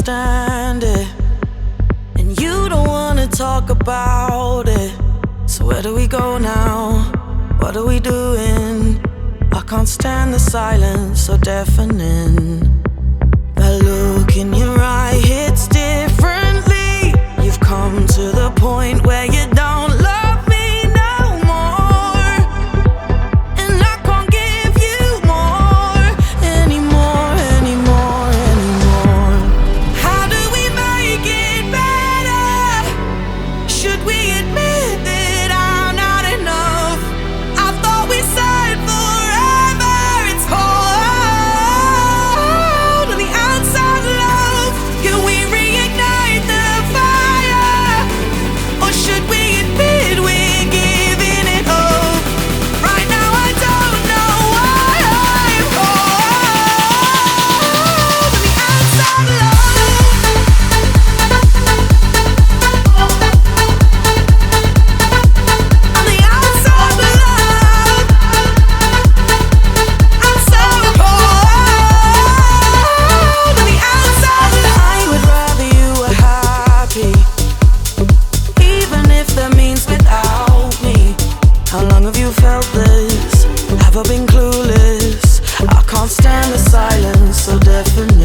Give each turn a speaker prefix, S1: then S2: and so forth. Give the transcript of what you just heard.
S1: stand it, and you don't wanna talk about it. So where do we go now? What are we doing? I can't stand the silence so deafening. That look in your eye hits differently. You've come to the point where you don't love me no more, and I can't give you more, anymore, anymore, anymore. How do we make it better? Should we admit that I'm not enough? I thought we said forever. It's cold on the outside, love. Can we reignite the fire? Or should we admit we're giving it up? Right now I don't know why I'm cold on the outside, love. On the outside, love. I'm so cold on the outside, love. I would rather you were happy, even if that means without me. How long have you felt this? Have I been clueless? I can't stand the silence so deafening.